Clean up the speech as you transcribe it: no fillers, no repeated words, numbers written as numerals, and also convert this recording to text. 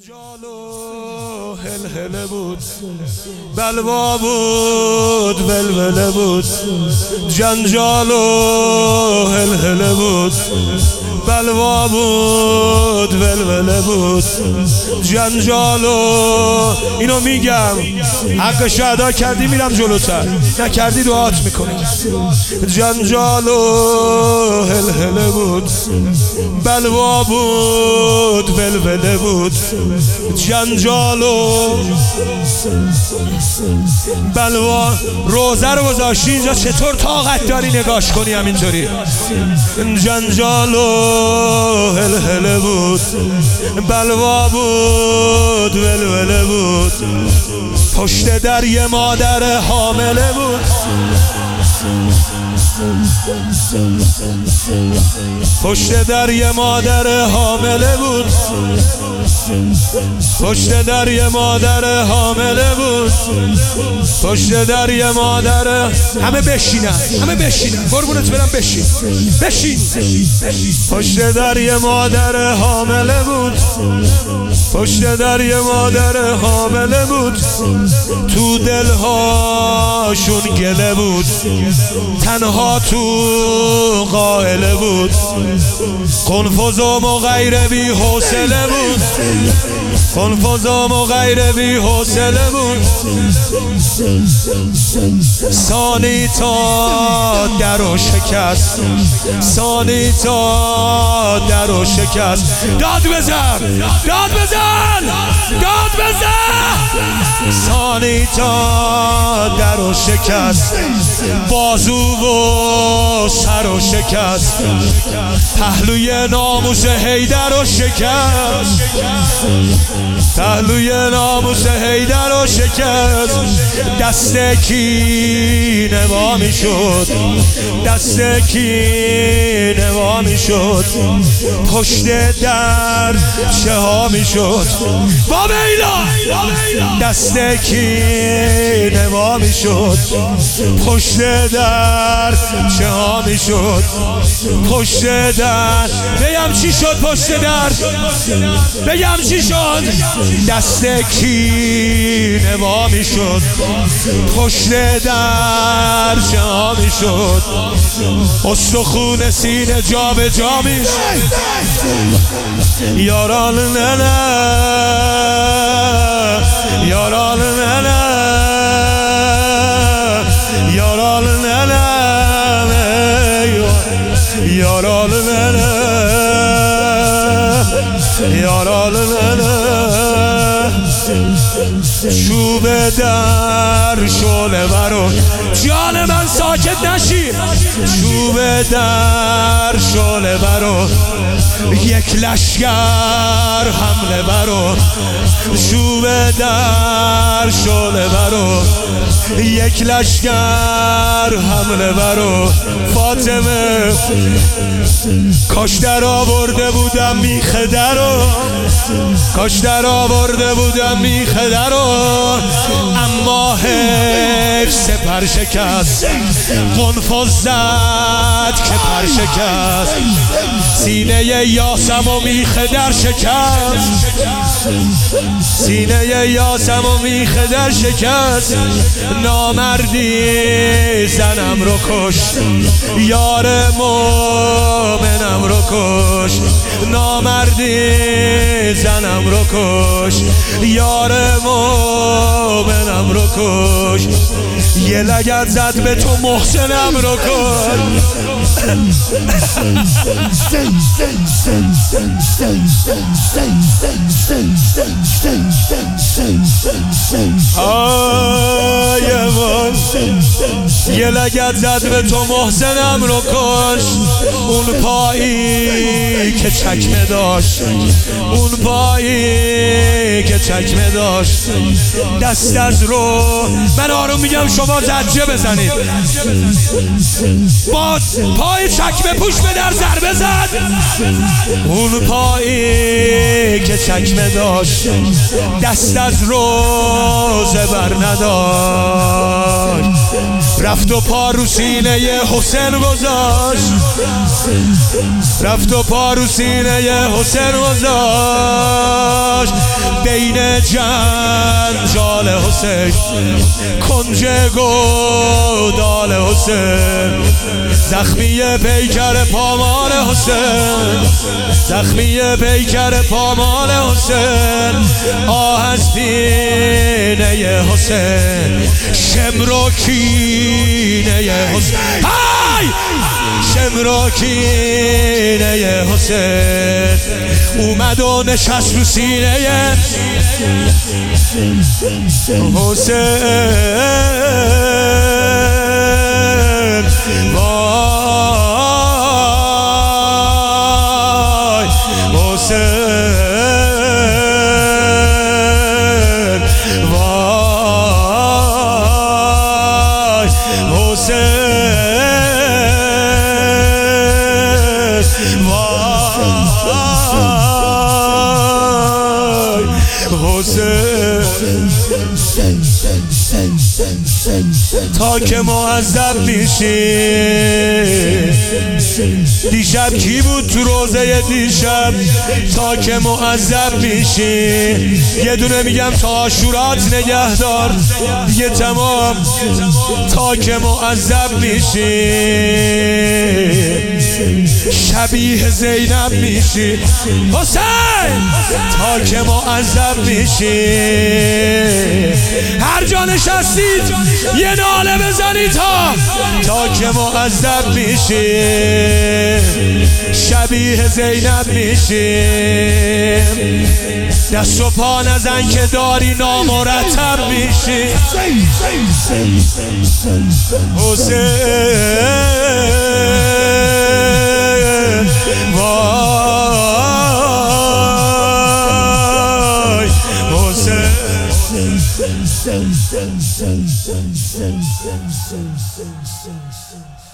جنجال و هلهله بود، بلوا بود، ولوله بود. جنجال و هلهله بود، بلوا بود، ولوله بود. جنجال و اینو میگم، حقش ادا کردی میرم جلوتر، نکردی دعات میکنی. جنجال و هلهله بود، بلوا بود، ولوله بود. جنجال و بلوا. روزه رو گذاشتی اینجا، چطور طاقت داری نگاش کنی همینطوری؟ جنجال و هلهله بود، بلوا بود، ولوله بود. پشت در یه مادر حامله بود، پشت در یه مادر حامله بود، پشت در یه مادر حامله بود، پشت در یه مادر. همه بشینن، همه بشینن، قربونت برم، بشین بشین. پشت در یه مادر حامله بود، پشت در یه مادر حامله بود. تو دلهاشون گله بود، تنها تو قائله بود. قنفذم و غیر بی حوصله بود، قنفذم و غیر بی حوصله بود. ثانی تا در و شکست، ثانی تا در و شکست. داد بزن، داد بزن، داد بزن. ثانی تا در و شکست، بازو و سر و شکست. پهلوی ناموس حیدر و شکست، پهلوی ناموس حیدر و شکست. دست کینه وا می شد، دست کینه وا می شد. پشت در چه ها می شد؟ با بیلا دست کینه وا می شد. پشت در چه ها می شد؟ پشت در بگم چی شد؟ پشت در بگم چی شد؟ دست کینه وا می شد، پشت در چه ها می شد؟ استخون سینه جا به جا می شد. یاران نه یاران نه یاران نه یاران نه یاران نه. چوب در شعله برو، جان من ساکت نشی. چوب در شعله برو، یک لشگر حمله برو. چوب در شعله برو، یک لشگر حمله برو. فاطمه کاش در آورده بودم میخه درو، کاش در آورده بودم میخه درو. اما حیف سپر شکست، قنفذ زد که پر شکست. سینه یاسم و میخه در شکست، سینه یاسم و میخه در شکست. نامردی زنم رو کش، یار مومنم رو کش. نامردی زنم رو کش، یار مومنم رو کش. یه لگد زد به تو محسنم رو کش. آیمان یه لگد زد به تو محسنم رو کش. اون پایی که چکمه داشت، اون پایی که چکمه داشت. دست از رو من آروم میگم، شما زجه بزنید. با پای چکمه پوش به در ضربه زد. اون پایی که چکمه داشت، دست از روزه بر نداشت. رفت و پا رو سینه حسین گذاشت، رفت و پا رو سینه حسین گذاشت. بین جنجال حسین، کنج گودال حسین، زخمی پیکر پامال حسین، زخمی پیکر پامال حسین، آه از سینه حسین، شمر و کینه حسین، شمر و کینه حسین اومد و نشست رو سینه حسین. وای حسین، وای حسین، تا که معذب میشی. دیشب کی بود تو روزه دیشب؟ تا که معذب میشی. یه دونه میگم تا عاشورات نگهدار دیگه تمام. تا که معذب میشی شبیه زینب میشی حسین. تا که معذب میشی هر جا نشستید یه ناله بزنید تا که معذب میشی شبیه زینب میشی. دست و پا نزن که داری نامرتب میشی حسین. وای حسین.